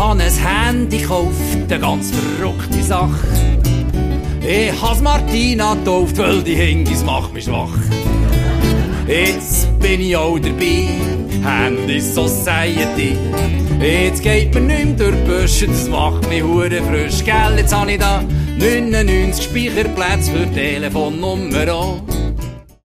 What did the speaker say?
habe ein Handy gekauft, eine ganz verrückte Sache. Ich has Martina getauft, weil die Hingis macht mich schwach. Jetzt bin ich auch dabei, Handy Society. Jetzt geht mir nicht mehr durch die Büsche, das macht mich hure frisch, gell? Jetzt habe ich da 99 Speicherplätze für Telefonnummer.